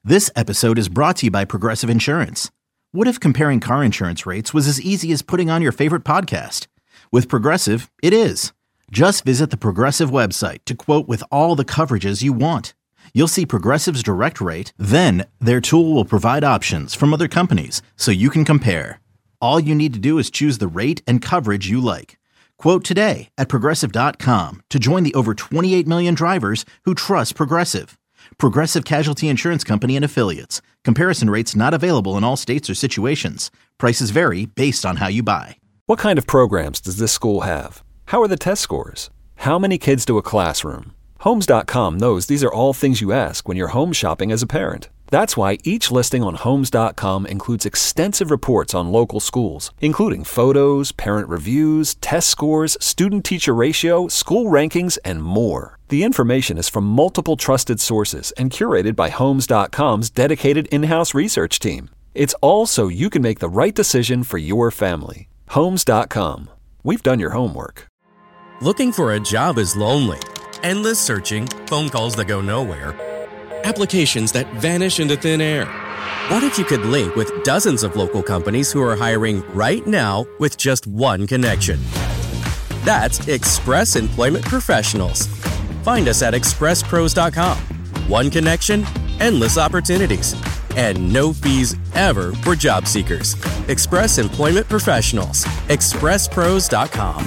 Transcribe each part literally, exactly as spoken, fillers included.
This episode is brought to you by Progressive Insurance. What if comparing car insurance rates was as easy as putting on your favorite podcast? With Progressive, it is. Just visit the Progressive website to quote with all the coverages you want. You'll see Progressive's direct rate, then their tool will provide options from other companies so you can compare. All you need to do is choose the rate and coverage you like. Quote today at progressive dot com to join the over twenty-eight million drivers who trust Progressive. Progressive Casualty Insurance Company and Affiliates. Comparison rates not available in all states or situations. Prices vary based on how you buy. What kind of programs does this school have? How are the test scores? How many kids do a classroom? Homes dot com knows these are all things you ask when you're home shopping as a parent. That's why each listing on Homes dot com includes extensive reports on local schools, including photos, parent reviews, test scores, student-teacher ratio, school rankings, and more. The information is from multiple trusted sources and curated by Homes dot com's dedicated in-house research team. It's all so you can make the right decision for your family. Homes dot com. We've done your homework. Looking for a job is lonely. Endless searching, phone calls that go nowhere, applications that vanish into thin air. What if you could link with dozens of local companies who are hiring right now with just one connection? That's Express Employment Professionals. Find us at express pros dot com. One connection, endless opportunities, and no fees ever for job seekers. Express Employment Professionals. express pros dot com.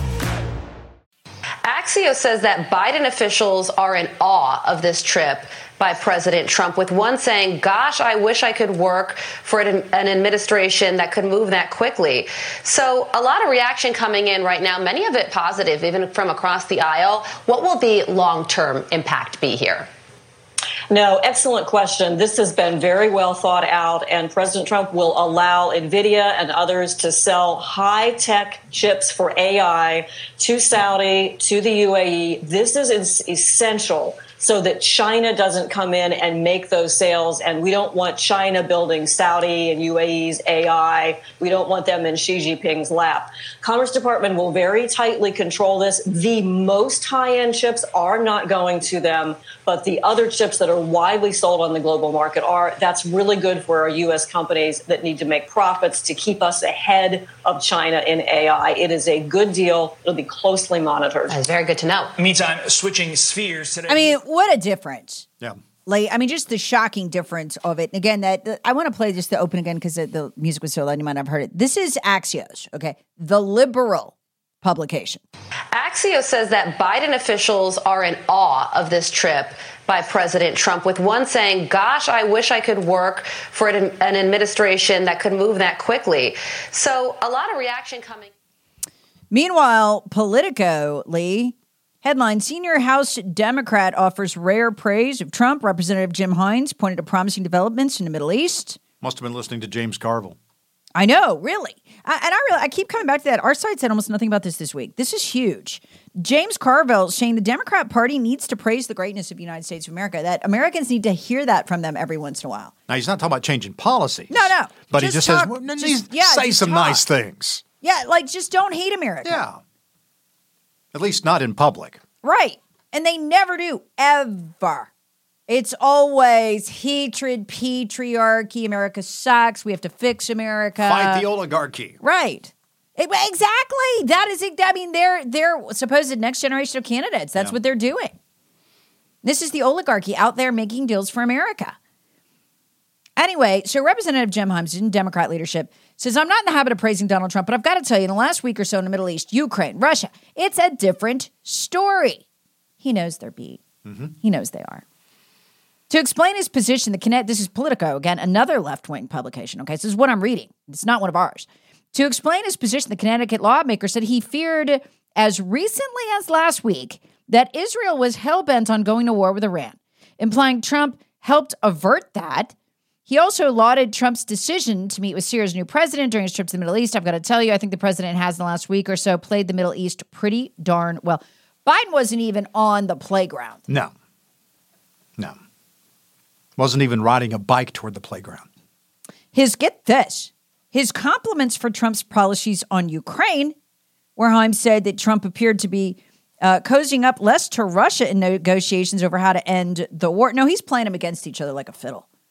Axios says that Biden officials are in awe of this trip by President Trump, with one saying, gosh, I wish I could work for an, an administration that could move that quickly. So a lot of reaction coming in right now, many of it positive, even from across the aisle. What will the long-term impact be here? No, excellent question. This has been very well thought out, and President Trump will allow NVIDIA and others to sell high-tech chips for A I to Saudi, to the U A E. This is essential so that China doesn't come in and make those sales, and we don't want China building Saudi and U A E's A I. We don't want them in Xi Jinping's lap. Commerce Department will very tightly control this. The most high-end chips are not going to them, but the other chips that are widely sold on the global market are. That's really good for our U S companies that need to make profits to keep us ahead of China in A I. It is a good deal. It'll be closely monitored. That's very good to know. Meantime, switching spheres today. I mean, what a difference. Yeah. Like, I mean, just the shocking difference of it. And again, that the, I want to play just the open again because the, the music was so loud you might not have heard it. This is Axios, okay? The liberal publication. Axios says that Biden officials are in awe of this trip by President Trump, with one saying, gosh, I wish I could work for an, an administration that could move that quickly. So a lot of reaction coming. Meanwhile, Politico, Lee, headline, senior House Democrat offers rare praise of Trump. Representative Jim Hines pointed to promising developments in the Middle East. Must have been listening to James Carville. I know, really. I, and I really, I keep coming back to that. Our site said almost nothing about this this week. This is huge. James Carville saying the Democrat Party needs to praise the greatness of the United States of America, that Americans need to hear that from them every once in a while. Now, he's not talking about changing policies. No, no. But just he just talk, says, well, just, yeah, say just some talk. nice things. Yeah, like just don't hate America. Yeah. At least not in public. Right. And they never do, ever. It's always hatred, patriarchy, America sucks, we have to fix America. Fight the oligarchy. Right. It, exactly. That is, I mean, they're, they're supposed next generation of candidates. That's yeah. what they're doing. This is the oligarchy out there making deals for America. Anyway, so Representative Jim Hines in Democrat leadership says, I'm not in the habit of praising Donald Trump, but I've got to tell you, in the last week or so in the Middle East, Ukraine, Russia, it's a different story. He knows they're beat. Mm-hmm. He knows they are. To explain his position, the Connect, this is Politico, again, another left-wing publication, okay? So this is what I'm reading. It's not one of ours. To explain his position, the Connecticut lawmaker said he feared as recently as last week that Israel was hell-bent on going to war with Iran, implying Trump helped avert that. He also lauded Trump's decision to meet with Syria's new president during his trip to the Middle East. I've got to tell you, I think the president has in the last week or so played the Middle East pretty darn well. Biden wasn't even on the playground. No. No. Wasn't even riding a bike toward the playground. His, get this, his compliments for Trump's policies on Ukraine, where Hines said that Trump appeared to be uh, cozying up less to Russia in negotiations over how to end the war. No, he's playing them against each other like a fiddle.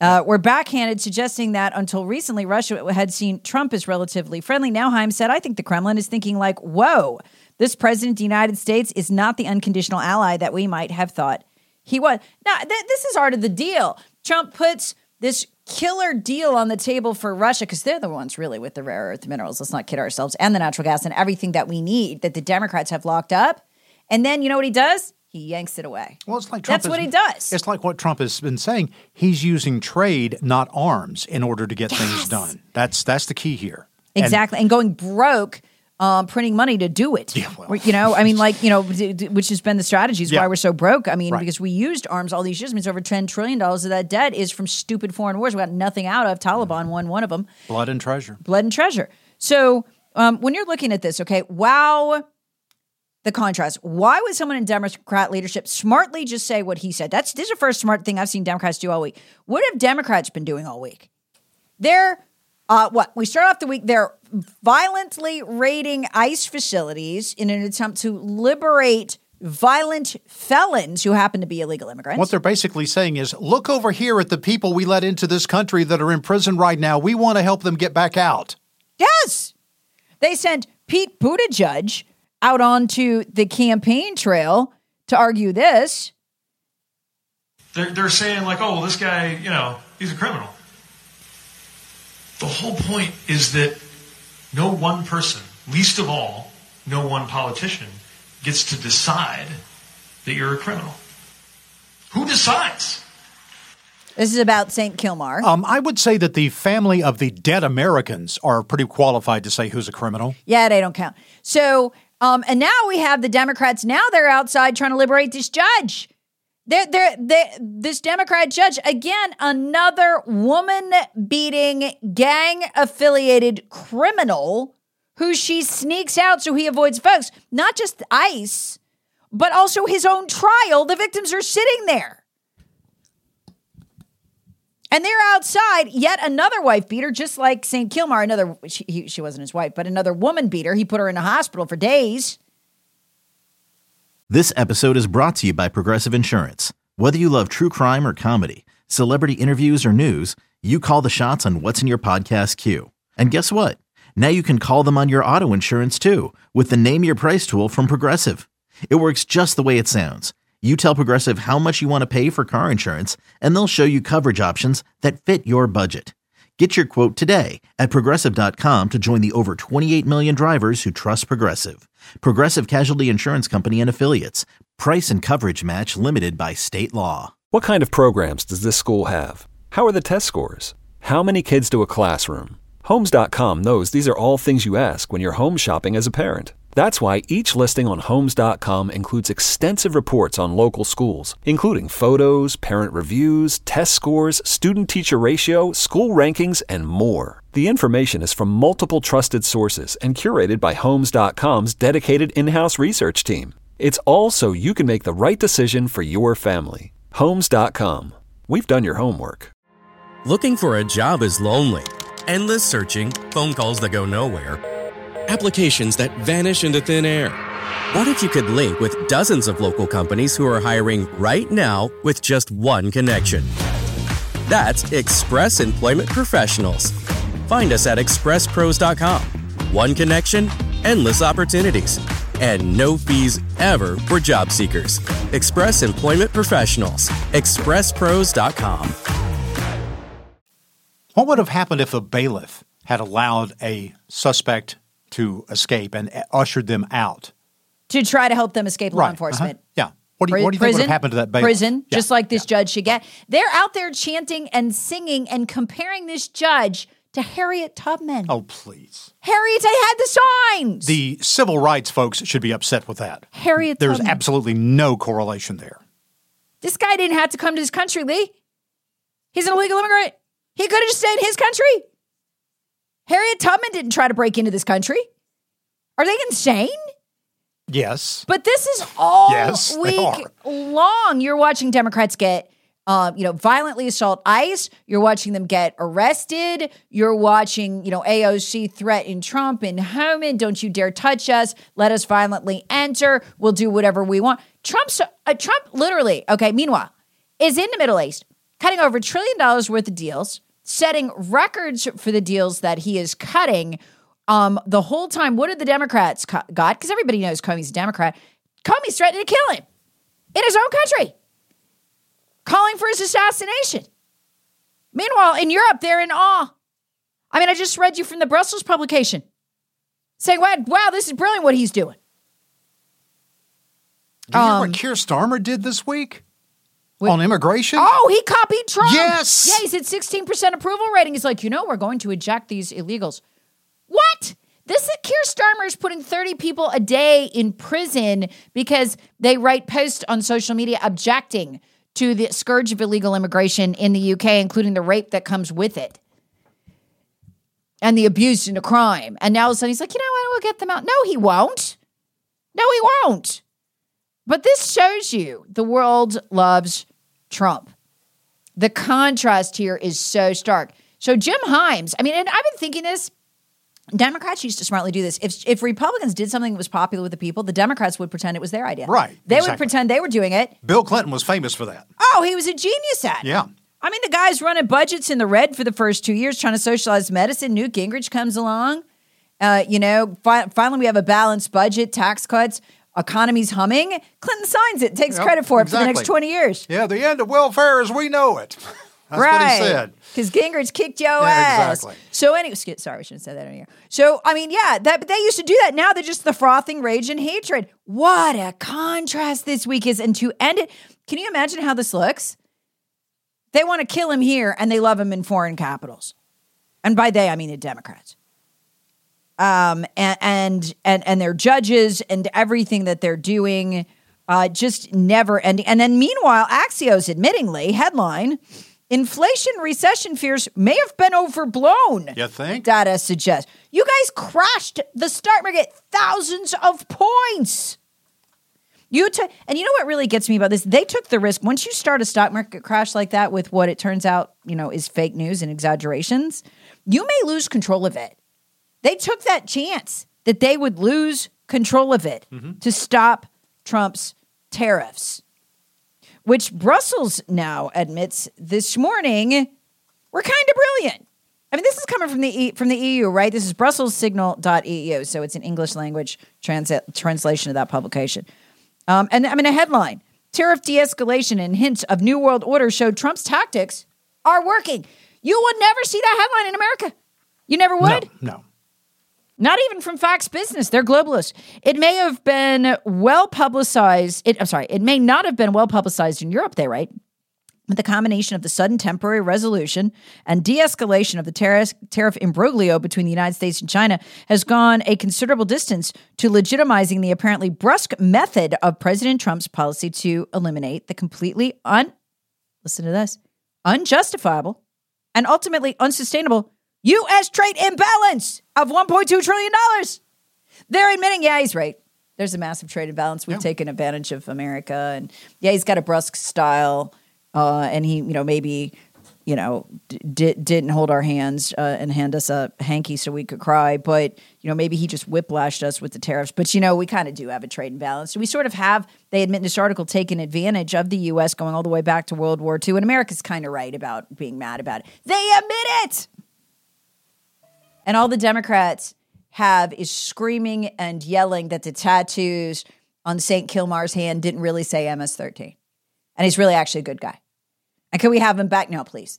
uh, were backhanded, suggesting that until recently, Russia had seen Trump as relatively friendly. Now Haim said, I think the Kremlin is thinking like, whoa, this president of the United States is not the unconditional ally that we might have thought he was. Now, th- this is part of the deal. Trump puts this killer deal on the table for Russia because they're the ones really with the rare earth minerals. Let's not kid ourselves, and the natural gas and everything that we need that the Democrats have locked up. And then you know what he does? He yanks it away. Well, it's like Trump That's is, what he does. It's like what Trump has been saying. He's using trade, not arms, in order to get yes. things done. That's that's the key here. Exactly. And, and going broke, um, printing money to do it. Yeah, well. You know, I mean, like, you know, which has been the strategy is yeah. why we're so broke. I mean, right. because we used arms all these years. I mean, it's over ten trillion dollars of that debt is from stupid foreign wars. We got nothing out of. Taliban won one of them. Blood and treasure. Blood and treasure. So um, when you're looking at this, okay, wow. The contrast. Why would someone in Democrat leadership smartly just say what he said? That's this is the first smart thing I've seen Democrats do all week. What have Democrats been doing all week? They're, uh, what? We start off the week, they're violently raiding ICE facilities in an attempt to liberate violent felons who happen to be illegal immigrants. What they're basically saying is, look over here at the people we let into this country that are in prison right now. We want to help them get back out. Yes. They sent Pete Buttigieg out onto the campaign trail to argue this. They're, they're saying like, oh, well, this guy, you know, he's a criminal. The whole point is that no one person, least of all, no one politician, gets to decide that you're a criminal. Who decides? This is about Saint Kilmar. Um, I would say that the family of the dead Americans are pretty qualified to say who's a criminal. Yeah, they don't count. So... Um, and now we have the Democrats. Now they're outside trying to liberate this judge. They're, they're, they're, this Democrat judge, again, another woman-beating, gang-affiliated criminal who she sneaks out so he avoids folks. Not just ICE, but also his own trial. The victims are sitting there. And they're outside, yet another wife beater, just like Saint Kilmar, another, she, he, she wasn't his wife, but another woman beater. He put her in a hospital for days. This episode is brought to you by Progressive Insurance. Whether you love true crime or comedy, celebrity interviews or news, you call the shots on what's in your podcast queue. And guess what? Now you can call them on your auto insurance too with the Name Your Price tool from Progressive. It works just the way it sounds. You tell Progressive how much you want to pay for car insurance, and they'll show you coverage options that fit your budget. Get your quote today at Progressive dot com to join the over twenty-eight million drivers who trust Progressive. Progressive Casualty Insurance Company and Affiliates. Price and coverage match limited by state law. What kind of programs does this school have? How are the test scores? How many kids do a classroom? Homes dot com knows these are all things you ask when you're home shopping as a parent. That's why each listing on Homes dot com includes extensive reports on local schools, including photos, parent reviews, test scores, student-teacher ratio, school rankings, and more. The information is from multiple trusted sources and curated by Homes dot com's dedicated in-house research team. It's all so you can make the right decision for your family. Homes dot com. We've done your homework. Looking for a job is lonely. Endless searching, phone calls that go nowhere, applications that vanish into thin air. What if you could link with dozens of local companies who are hiring right now with just one connection? That's Express Employment Professionals. Find us at express pros dot com. One connection, endless opportunities, and no fees ever for job seekers. Express Employment Professionals. express pros dot com. What would have happened if a bailiff had allowed a suspect to escape and ushered them out? To try to help them escape law right. enforcement. Uh-huh. Yeah. What do you, what do you think would have happened to that bailiff? Prison, yeah. just like this yeah. judge should get. They're out there chanting and singing and comparing this judge to Harriet Tubman. Oh, please. Harriet, I had the signs. The civil rights folks should be upset with that. Harriet There's Tubman. absolutely no correlation there. This guy didn't have to come to this country, Lee. He's an illegal immigrant. He could have just stayed in his country. Harriet Tubman didn't try to break into this country. Are they insane? Yes. But this is all yes, week long. You're watching Democrats get, um, you know, violently assault ICE. You're watching them get arrested. You're watching, you know, A O C threaten Trump and Homan. Don't you dare touch us. Let us violently enter. We'll do whatever we want. Trump's uh, Trump literally, okay, meanwhile, is in the Middle East cutting over a trillion dollars worth of deals, setting records for the deals that he is cutting. Um, the whole time, what did the Democrats cu- got? Because everybody knows Comey's a Democrat. Comey's threatening to kill him in his own country, calling for his assassination. Meanwhile, in Europe, they're in awe. I mean, I just read you from the Brussels publication saying, wow, wow this is brilliant what he's doing. Do you hear Um, what Keir Starmer did this week Wait. on immigration? Oh, he copied Trump. Yes. Yeah, he's at sixteen percent approval rating. He's like, you know, we're going to eject these illegals. What? This is Keir Starmer is putting thirty people a day in prison because they write posts on social media objecting to the scourge of illegal immigration in the U K, including the rape that comes with it and the abuse and the crime. And now all of a sudden he's like, you know what, we'll get them out. No, he won't. No, he won't. But this shows you the world loves Trump. The contrast here is so stark. So Jim Himes, I mean, and I've been thinking this, Democrats used to smartly do this. If if Republicans did something that was popular with the people, the Democrats would pretend it was their idea. Right. They exactly. would pretend they were doing it. Bill Clinton was famous for that. Oh, he was a genius at it. Yeah. I mean, the guy's running budgets in the red for the first two years, trying to socialize medicine. Newt Gingrich comes along. Uh, you know, fi- finally we have a balanced budget, tax cuts, economy's humming. Clinton signs it, takes Yep, credit for it exactly. for the next twenty years. Yeah, the end of welfare as we know it. That's right. what he said. Because Gingrich kicked your Yeah, ass. exactly. So anyway, sorry, we shouldn't have said that in here. So, I mean, yeah, that, but they used to do that. Now they're just the frothing rage and hatred. What a contrast this week is. And to end it, can you imagine how this looks? They want to kill him here and they love him in foreign capitals. And by they, I mean the Democrats. Um, and, and, and, and their judges and everything that they're doing, uh, just never ending. And then meanwhile, Axios admittingly, headline, inflation recession fears may have been overblown. You think? Data suggests. You guys crashed the stock market thousands of points. You t- and you know what really gets me about this? They took the risk. Once you start a stock market crash like that with what it turns out, you know, is fake news and exaggerations, you may lose control of it. They took that chance that they would lose control of it mm-hmm. to stop Trump's tariffs, which Brussels now admits this morning were kind of brilliant. I mean, this is coming from the e- from the E U, right? This is Brussels Signal dot E U, so it's an English language trans- translation of that publication. Um, and I mean, a headline, tariff de-escalation and hints of New World Order showed Trump's tactics are working. You would never see that headline in America. You never would? No, no. Not even from Fox Business. They're globalists. It may have been well publicized. It, I'm sorry. It may not have been well publicized in Europe, they write. But the combination of the sudden temporary resolution and de-escalation of the tariff, tariff imbroglio between the United States and China has gone a considerable distance to legitimizing the apparently brusque method of President Trump's policy to eliminate the completely un, listen to this, unjustifiable and ultimately unsustainable U S trade imbalance of one point two trillion dollars. They're admitting, yeah, he's right. There's a massive trade imbalance. We've yeah. taken advantage of America. And yeah, he's got a brusque style. Uh, and he, you know, maybe, you know, d- didn't hold our hands uh, and hand us a hanky so we could cry. But, you know, maybe he just whiplashed us with the tariffs. But, you know, we kind of do have a trade imbalance. So we sort of have, they admit in this article, taken advantage of the U S going all the way back to World War Two. And America's kind of right about being mad about it. They admit it. And all the Democrats have is screaming and yelling that the tattoos on Saint Kilmar's hand didn't really say M S thirteen. And he's really actually a good guy. And can we have him back now, please?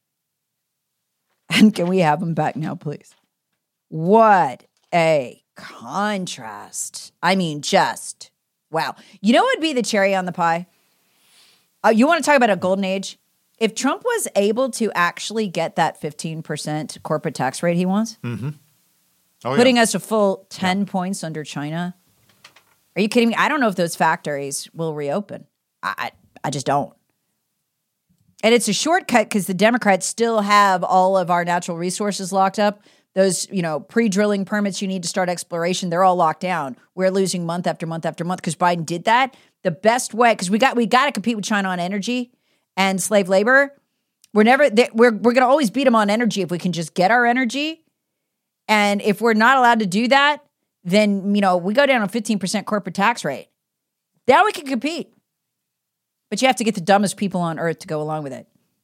And can we have him back now, please? What a contrast. I mean, just, wow. You know what would be the cherry on the pie? Uh, you want to talk about a golden age? If Trump was able to actually get that fifteen percent corporate tax rate he wants, mm-hmm. oh, putting yeah. us a full ten yeah. points under China, are you kidding me? I don't know if those factories will reopen. I, I, I just don't. And it's a shortcut because the Democrats still have all of our natural resources locked up. Those, you know, pre-drilling permits you need to start exploration, they're all locked down. We're losing month after month after month because Biden did that. The best way, because we got we got to compete with China on energy and slave labor. We're never they, we're we're going to always beat them on energy if we can just get our energy. And if we're not allowed to do that, then, you know, we go down a fifteen percent corporate tax rate. Now we can compete. But you have to get the dumbest people on earth to go along with it.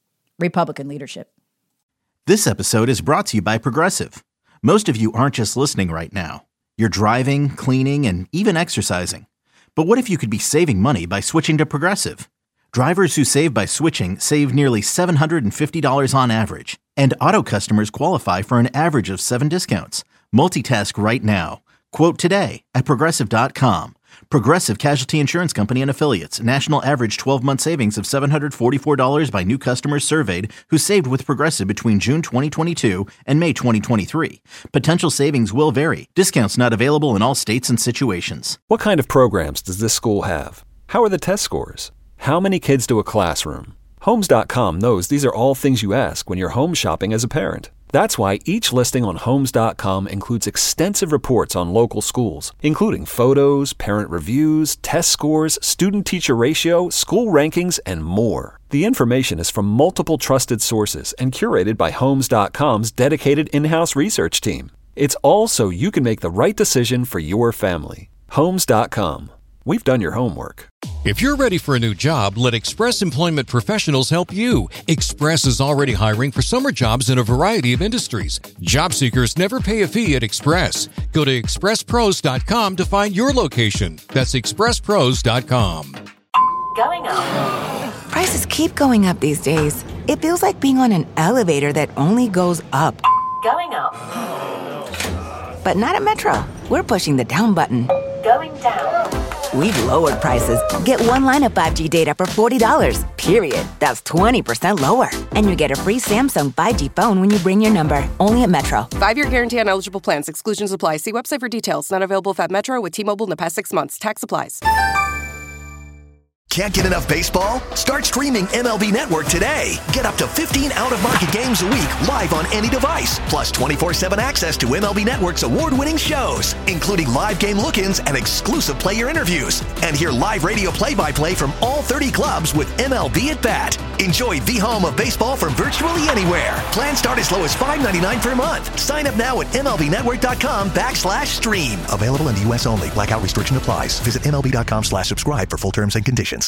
Republican leadership. This episode is brought to you by Progressive. Most of you aren't just listening right now. You're driving, cleaning, and even exercising. But what if you could be saving money by switching to Progressive? Drivers who save by switching save nearly seven hundred fifty dollars on average. And auto customers qualify for an average of seven discounts. Multitask right now. Quote today at Progressive dot com. Progressive Casualty Insurance Company and Affiliates. National average twelve-month savings of seven hundred forty-four dollars by new customers surveyed who saved with Progressive between June twenty twenty-two and May twenty twenty-three. Potential savings will vary. Discounts not available in all states and situations. What kind of programs does this school have? How are the test scores? How many kids do a classroom? Homes dot com knows these are all things you ask when you're home shopping as a parent. That's why each listing on Homes dot com includes extensive reports on local schools, including photos, parent reviews, test scores, student-teacher ratio, school rankings, and more. The information is from multiple trusted sources and curated by Homes dot com's dedicated in-house research team. It's all so you can make the right decision for your family. Homes dot com. We've done your homework. If you're ready for a new job, let Express Employment Professionals help you. Express is already hiring for summer jobs in a variety of industries. Job seekers never pay a fee at Express. Go to express pros dot com to find your location. That's express pros dot com. Going up. Prices keep going up these days. It feels like being on an elevator that only goes up. Going up. But not at Metro. We're pushing the down button. Going down. We've lowered prices. Get one line of five G data for forty dollars, period. That's twenty percent lower. And you get a free Samsung five G phone when you bring your number. Only at Metro. Five-year guarantee on eligible plans. Exclusions apply. See website for details. Not available if at Metro with T-Mobile in the past six months. Tax applies. Can't get enough baseball? Start streaming M L B Network today. Get up to fifteen out-of-market games a week live on any device. Plus twenty-four seven access to M L B Network's award-winning shows, including live game look-ins and exclusive player interviews. And hear live radio play-by-play from all thirty clubs with M L B at Bat. Enjoy the home of baseball from virtually anywhere. Plans start as low as five ninety-nine per month. Sign up now at MLBnetwork.com backslash stream. Available in the U S only. Blackout restriction applies. Visit MLB.com slash subscribe for full terms and conditions.